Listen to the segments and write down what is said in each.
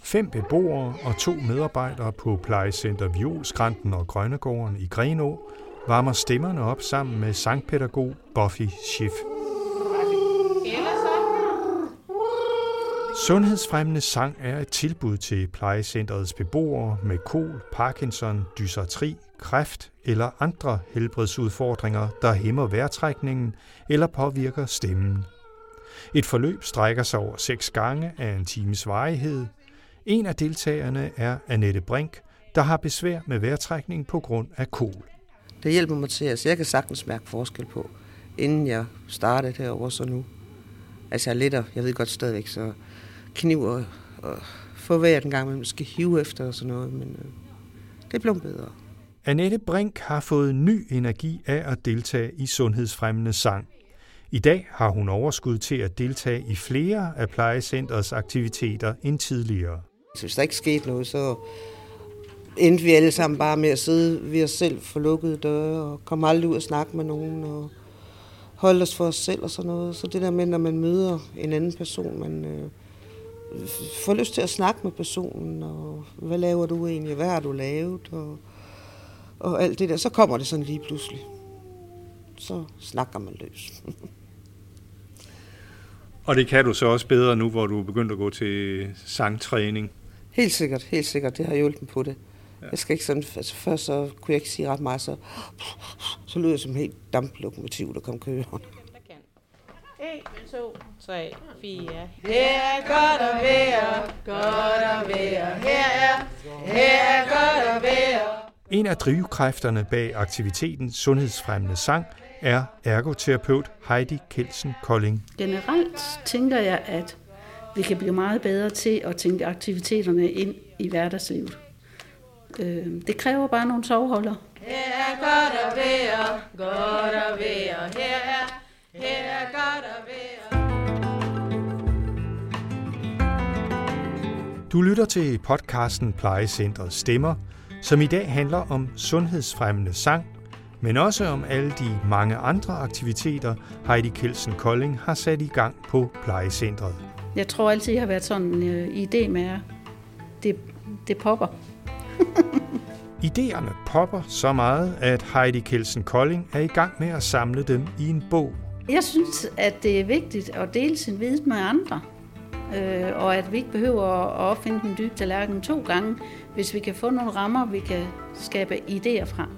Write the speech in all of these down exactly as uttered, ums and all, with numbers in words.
Fem beboere og to medarbejdere på plejecenter Violskrænten og Grønnegården i Grenaa varmer stemmerne op sammen med sangpædagog Buffy Schiff. Sundhedsfremmende sang er et tilbud til plejecenterets beboere med kol, Parkinson, dysartri, kræft eller andre helbredsudfordringer, der hæmmer vejrtrækningen eller påvirker stemmen. Et forløb strækker sig over seks gange af en times varighed. En af deltagerne er Annette Brink, der har besvær med vejrtrækning på grund af kol. Det hjælper mig til, at jeg kan sagtens mærke forskel på, inden jeg startede herovre så nu. Altså jeg er lettere, jeg ved godt stadigvæk, så kniv og, og få vejret en gang, man skal hive efter og sådan noget, men øh, det blev bedre. Annette Brink har fået ny energi af at deltage i sundhedsfremmende sang. I dag har hun overskud til at deltage i flere af plejecenterets aktiviteter end tidligere. Hvis der ikke skete noget, så endte vi alle sammen bare med at sidde ved os selv for lukkede døre og komme aldrig ud og snakke med nogen og holde os for os selv og sådan noget. Så det der med, når man møder en anden person, man øh, får lyst til at snakke med personen, og hvad laver du egentlig, hvad har du lavet, og, og alt det der, så kommer det sådan lige pludselig. Så snakker man løs. Og det kan du så også bedre nu, hvor du er begyndt at gå til sangtræning? Helt sikkert, helt sikkert. Det har hjulpet mig på det. Ja. Jeg skal ikke sådan, altså først så kunne jeg ikke sige ret meget, så, så lød jeg som helt damplokomotiv, der kom kørende. en, to, tre, fire. Her er godt at være, godt at være. Her er, her er godt at være. En af drivkræfterne bag aktiviteten Sundhedsfremmende Sang er ergoterapeut Heidi Kelsen Kolding. Generelt tænker jeg, at vi kan blive meget bedre til at tænke aktiviteterne ind i hverdagslivet. Det kræver bare nogle sovholder. Her er godt at være, godt at være. Her er, her er godt at være. Du lytter til podcasten Plejecentrets Stemmer, som i dag handler om sundhedsfremmende sang, men også om alle de mange andre aktiviteter, Heidi Kelsen Kolding har sat i gang på plejecentret. Jeg tror altid, jeg har været sådan en uh, idé med, at det, det popper. Ideerne popper så meget, at Heidi Kelsen Kolding er i gang med at samle dem i en bog. Jeg synes, at det er vigtigt at dele sin viden med andre, øh, og at vi ikke behøver at opfinde den dybe tallerken to gange, hvis vi kan få nogle rammer, vi kan skabe idéer fra.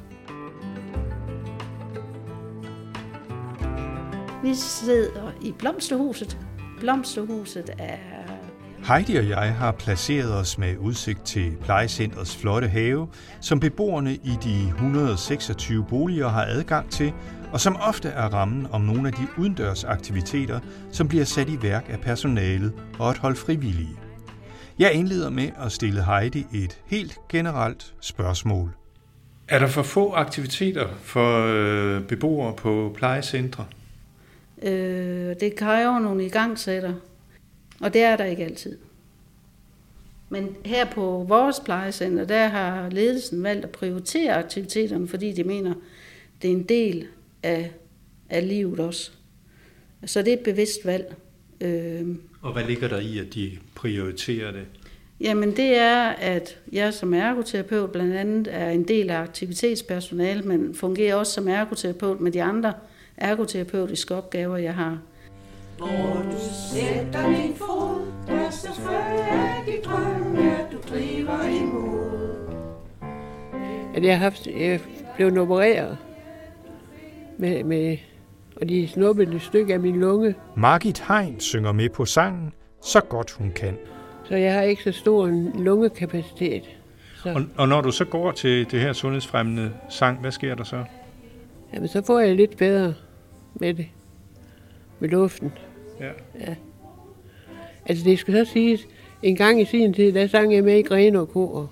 Vi sidder i Blomsterhuset. Blomsterhuset er... Heidi og jeg har placeret os med udsigt til plejecentrets flotte have, som beboerne i de et hundrede og seksogtyve boliger har adgang til, og som ofte er rammen om nogle af de udendørs aktiviteter, som bliver sat i værk af personalet og at holde frivillige. Jeg indleder med at stille Heidi et helt generelt spørgsmål. Er der for få aktiviteter for øh, beboere på plejecentre? Øh, det kræver nogle igangsætter, og det er der ikke altid. Men her på vores plejecenter, der har ledelsen valgt at prioritere aktiviteterne, fordi de mener, det er en del af, af livet også. Så det er et bevidst valg. Øh, og hvad ligger der i, at de prioriterer det? Jamen det er, at jeg som ergoterapeut blandt andet er en del af aktivitetspersonale, men fungerer også som ergoterapeut med de andre ergoterapeutiske opgaver, jeg har. Hvor du sætter din fod, der selvfølgelig er dit drøm, at du driver imod. At jeg har haft, jeg blev opereret med, med, og de snuppede et stykke af min lunge. Margit Hein synger med på sangen, så godt hun kan. Så jeg har ikke så stor en lungekapacitet. Så. Og, og når du så går til det her sundhedsfremmende sang, hvad sker der så? Jamen så får jeg lidt bedre med det. Med luften. Ja. Ja. Altså det skal så siges, en gang i sin tid, der sang jeg med i Grenaa kor.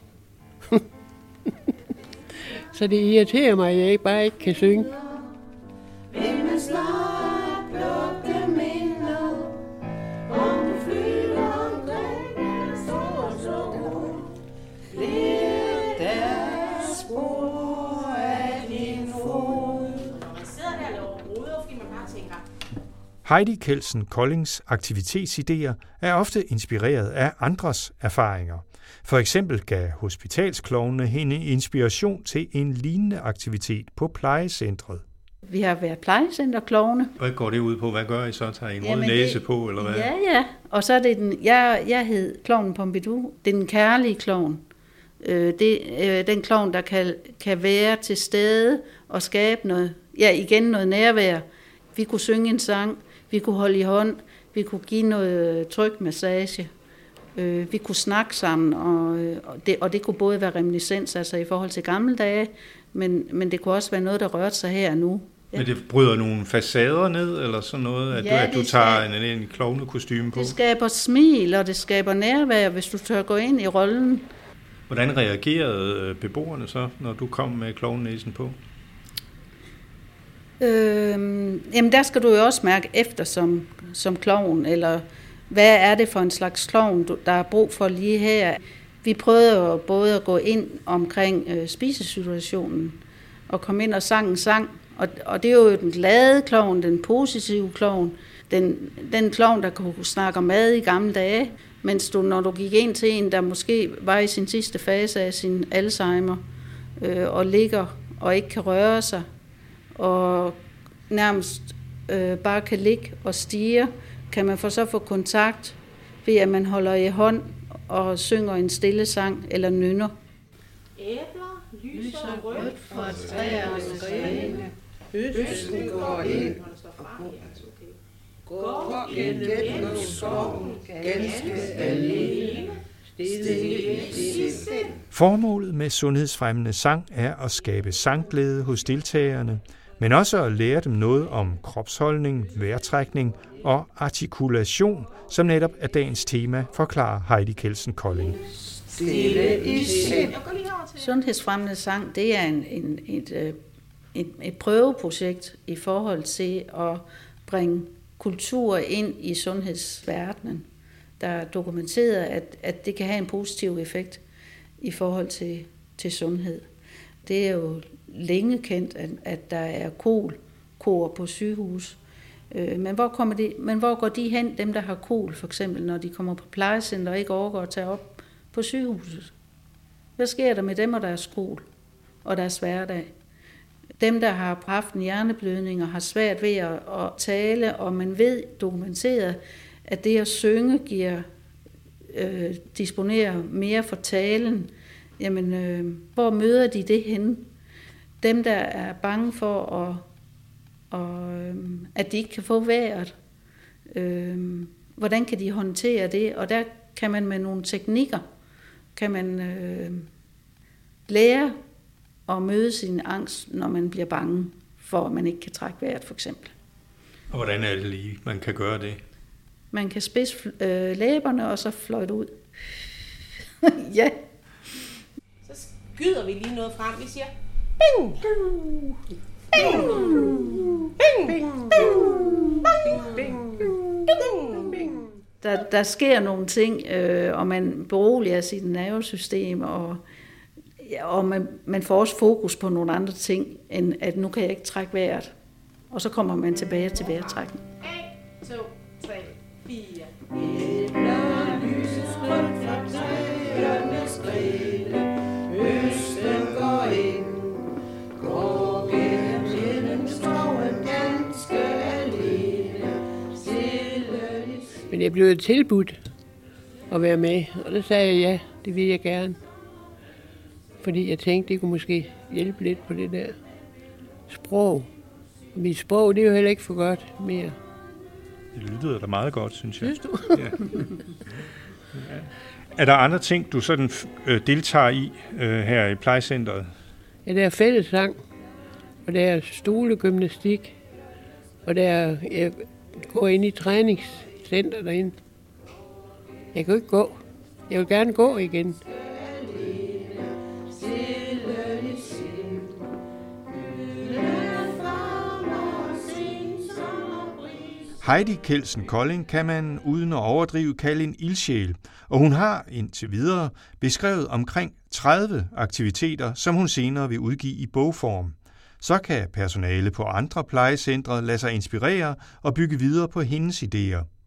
Så det irriterer mig, at jeg ikke bare ikke kan synge. Heidi Kelsen Koldings aktivitetsidéer er ofte inspireret af andres erfaringer, For eksempel gav hospitalsklovnene hende inspiration til en lignende aktivitet på plejecentret. Vi har været plejecenterklovne. Hvad går det ud på? Hvad gør I så? Tager I en rød næse på, eller hvad? Ja, ja. Og så er det den, jeg, jeg hed klovnen Pompidou. Det er den kærlige klovn. Øh, det, øh, den klovn, der kan, kan være til stede og skabe noget, ja, igen noget nærvær. Vi kunne synge en sang, vi kunne holde i hånd, vi kunne give noget trykmassage, øh, vi kunne snakke sammen, og, og, det, og det kunne både være reminiscens, altså i forhold til gamle dage, men, men det kunne også være noget, der rørte sig her og nu. Ja. Men det bryder nogle facader ned, eller sådan noget, at, ja, du, at du tager en, en klovnekostyme på? Det skaber smil, og det skaber nærvær, hvis du tør gå ind i rollen. Hvordan reagerede beboerne så, når du kom med klovnenæsen på? Øhm, jamen der skal du jo også mærke efter som, som klovn, eller hvad er det for en slags klovn, der er brug for lige her. Vi prøvede jo både at gå ind omkring øh, spisesituationen, og komme ind og sang en sang, og, og det er jo den glade klovn, den positive klovn, den, den klovn, der kunne snakke om mad i gamle dage, mens du, når du gik ind til en, der måske var i sin sidste fase af sin Alzheimer, øh, og ligger og ikke kan røre sig, og nærmest øh, bare kan ligge og stirre, kan man for så få kontakt ved, at man holder i hånd og synger en stille sang eller nynner. Æbler lyser rødt fra træernes grene. Høsten går ind går gennem skoven ganske alene. Formålet med sundhedsfremmende sang er at skabe sangglæde hos deltagerne, men også at lære dem noget om kropsholdning, vejrtrækning og artikulation, som netop er dagens tema, forklarer Heidi Kelsen Kolding. Sundhedsfremmende sang, det er en, en, et, et, et prøveprojekt i forhold til at bringe kultur ind i sundhedsverdenen, der er dokumenteret, at, at det kan have en positiv effekt i forhold til, til sundhed. Det er jo længe kendt, at, at der er kol-kor på sygehus. Øh, men, hvor kommer de, men hvor går de hen, dem der har kol, for eksempel, når de kommer på plejecenter og ikke overgår at tage op på sygehuset? Hvad sker der med dem og deres kol og deres hverdag? Dem, der har haft en hjerneblødning og har svært ved at, at tale, og man ved dokumenteret, at det at synge giver, øh, disponerer mere for talen, jamen, øh, hvor møder de det henne? Dem, der er bange for, at, og, øh, at de ikke kan få vejret, øh, hvordan kan de håndtere det? Og der kan man med nogle teknikker, kan man øh, lære at møde sin angst, når man bliver bange for, at man ikke kan trække vejret, for eksempel. Og hvordan er det lige, man kan gøre det? Man kan spidse øh, læberne, og så fløjte ud. Ja. Så skyder vi lige noget frem. Vi siger, bing! Bing! Bing! Bing! Bing! Bing! Bing! Der, der sker nogle ting, øh, og man beroliger sit nervesystem, og, ja, og man, man får også fokus på nogle andre ting, end at nu kan jeg ikke trække vejret. Og så kommer man tilbage til vejrtrækning. en, to, tre, fire. Æbler lyses rødt fra træernes grene. Høsten går ind, går gennem skoven ganske alene. Stille. Men jeg blev tilbudt at være med, og der sagde jeg ja, det vil jeg gerne. Fordi jeg tænkte, det kunne måske hjælpe lidt på det der sprog. Og mit sprog, det er jo heller ikke for godt mere. Det lyder da meget godt, synes jeg. Synes du? Ja. Ja. Er der andre ting, du sådan øh, deltager i øh, her i plejecentret? Ja, der er fællessang, og der er stolegymnastik, og der er, jeg går ind i træningscenter derinde. Jeg kan jo ikke gå. Jeg vil gerne gå igen. Heidi Kelsen Kolding kan man uden at overdrive kalde en ildsjæl, og hun har indtil videre beskrevet omkring tredive aktiviteter, som hun senere vil udgive i bogform. Så kan personale på andre plejecentre lade sig inspirere og bygge videre på hendes idéer.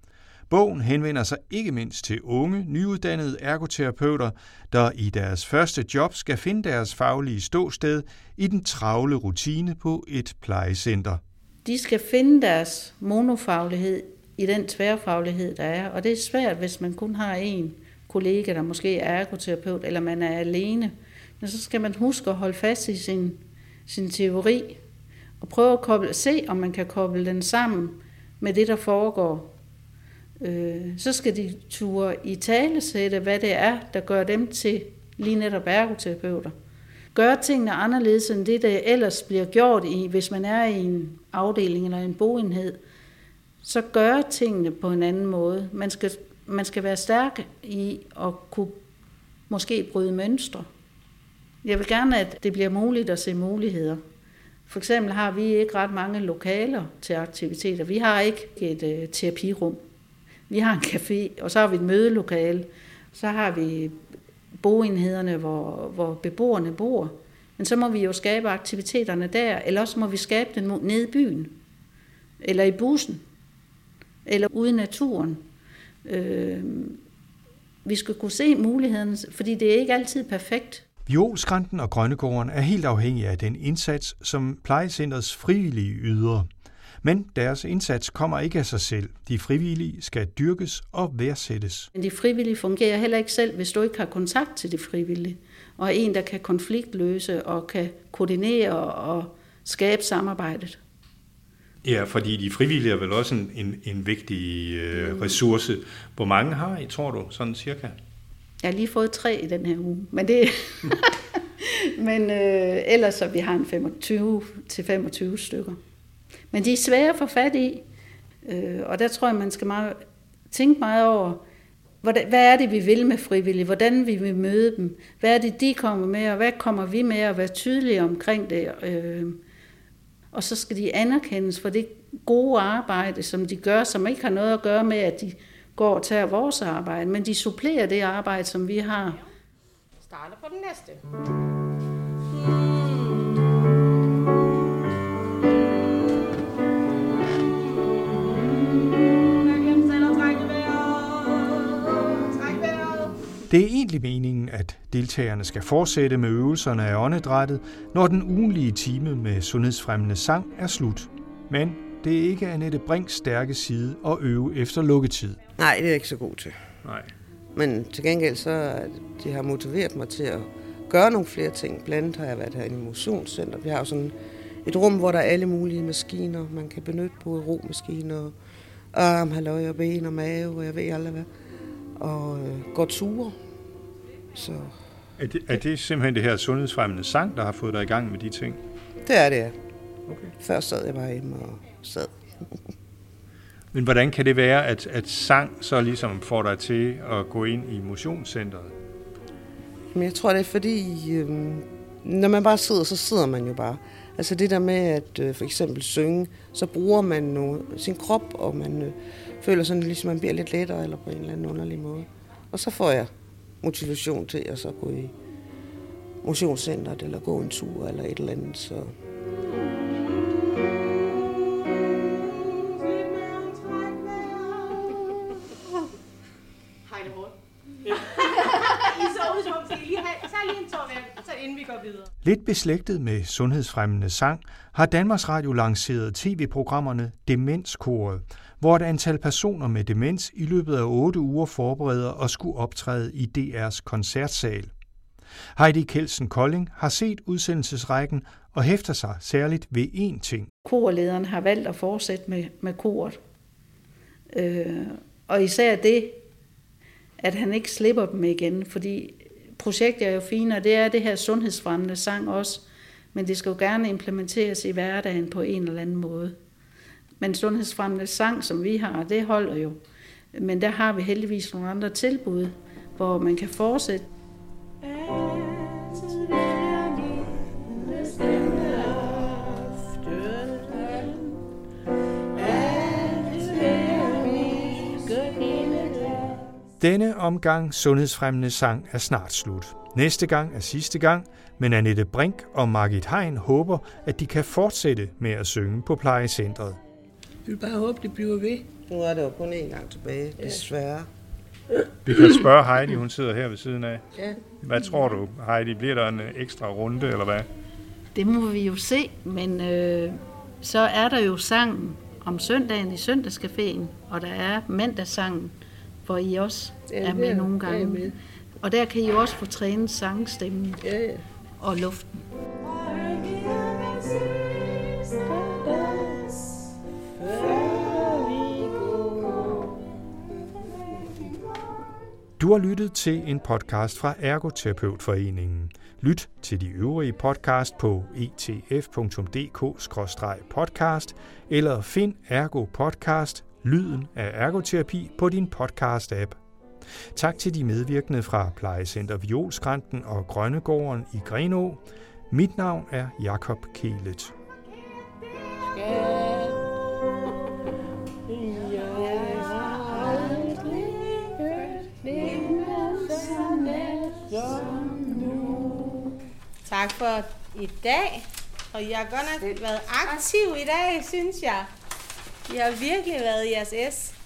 Bogen henvender sig ikke mindst til unge, nyuddannede ergoterapeuter, der i deres første job skal finde deres faglige ståsted i den travle rutine på et plejecenter. De skal finde deres monofaglighed i den tværfaglighed, der er, og det er svært, hvis man kun har en kollega, der måske er ergoterapeut, eller man er alene. Men så skal man huske at holde fast i sin, sin teori, og prøve at koble, se, om man kan koble den sammen med det, der foregår. Øh, så skal de ture i talesætte, hvad det er, der gør dem til lige netop ergoterapeuter. Gør tingene anderledes end det, der ellers bliver gjort i, hvis man er i en afdeling eller en boenhed. Så gør tingene på en anden måde. Man skal, man skal være stærk i at kunne måske bryde mønstre. Jeg vil gerne, at det bliver muligt at se muligheder. For eksempel har vi ikke ret mange lokaler til aktiviteter. Vi har ikke et uh, terapirum. Vi har en café, og så har vi et mødelokale. Så har vi boenhederne, hvor, hvor beboerne bor. Men så må vi jo skabe aktiviteterne der, eller også må vi skabe dem nede i byen, eller i bussen, eller ude i naturen. Øh, vi skal kunne se mulighederne, fordi det er ikke altid perfekt. Violskrænten og Grønnegården er helt afhængige af den indsats, som plejecenterets frivillige yder. Men deres indsats kommer ikke af sig selv. De frivillige skal dyrkes og værdsættes. Men de frivillige fungerer heller ikke selv, hvis du ikke har kontakt til de frivillige. Og er en, der kan konfliktløse og kan koordinere og skabe samarbejdet. Ja, fordi de frivillige er vel også en, en, en vigtig øh, ressource. Hvor mange har I, tror du, sådan cirka? Jeg har lige fået tre i den her uge, men det men øh, ellers så vi har en femogtyve til femogtyve stykker. Men de er svære at få fat i, øh, og der tror jeg, man skal meget, tænke meget over, hvordan, hvad er det, vi vil med frivillige, hvordan vi vil møde dem, hvad er det, de kommer med, og hvad kommer vi med, og være tydelige omkring det. Øh, og så skal de anerkendes for det gode arbejde, som de gør, som ikke har noget at gøre med, at de går og tager vores arbejde, men de supplerer det arbejde, som vi har. Starter på den næste. Det er egentlig meningen, at deltagerne skal fortsætte med øvelserne af åndedrættet, når den ugenlige time med sundhedsfremmende sang er slut. Men det er ikke Annette Brinks stærke side at øve efter lukketid. Nej, det er jeg ikke så god til. Nej. Men til gengæld så de har motiveret mig til at gøre nogle flere ting. Blandt andet har jeg været her i et motionscenter. Vi har jo sådan et rum, hvor der er alle mulige maskiner. Man kan benytte både romaskiner, arm, halløj og ben og mave, og jeg ved aldrig hvad. Og øh, går ture. Så Er det, er det simpelthen det her sundhedsfremmende sang, der har fået dig i gang med de ting? det er det, ja. Okay. Før sad jeg bare hjemme og sad. Men hvordan kan det være, at, at sang så ligesom får dig til at gå ind i motionscenteret? Men jeg tror, det er fordi, øh, når man bare sidder, så sidder man jo bare. Altså det der med at øh, for eksempel synge, så bruger man noget, sin krop, og man øh, føler sådan, ligesom man bliver lidt lettere, eller på en eller anden underlig måde. Og så får jeg motivation til at så gå i motionscenteret, eller gå en tur, eller et eller andet, så... Lidt beslægtet med sundhedsfremmende sang har Danmarks Radio lanceret tv-programmerne Demenskoret, hvor et antal personer med demens i løbet af otte uger forbereder og skulle optræde i D R's koncertsal. Heidi Kelsen Kolding har set udsendelsesrækken og hæfter sig særligt ved én ting. Korlederen har valgt at fortsætte med, med koret. Øh, og især det, at han ikke slipper dem igen, fordi projektet er jo fint, og det er det her sundhedsfremmende sang også, men det skal jo gerne implementeres i hverdagen på en eller anden måde. Men sundhedsfremmende sang, som vi har, det holder jo. Men der har vi heldigvis nogle andre tilbud, hvor man kan fortsætte. Denne omgang sundhedsfremmende sang er snart slut. Næste gang er sidste gang, men Annette Brink og Margit Hein håber, at de kan fortsætte med at synge på plejecentret. vil bare håbe, det bliver ved. Nu er det jo kun én gang tilbage, desværre. Vi kan spørge Heidi, hun sidder her ved siden af. Ja. Hvad tror du, Heidi? Bliver der en ekstra runde, eller hvad? Det må vi jo se, men øh, så er der jo sangen om søndagen i Søndagscaféen, og der er mandagssangen, hvor I også Ja, er det med er- nogle det er gange. med. Og der kan I også få trænet sangstemmen Ja, ja. og luften. Du har lyttet til en podcast fra Ergoterapeutforeningen. Lyt til de øvrige podcast på e t f punktum d k skråstreg podcast eller find Ergo Podcast, lyden af ergoterapi på din podcast-app. Tak til de medvirkende fra Plejecenter Violskrænten og Grønnegården i Grenå. Mit navn er Jakob Kehlet. Tak for i dag. Og I har godt nok været aktiv i dag, synes jeg. I har virkelig været i jeres S.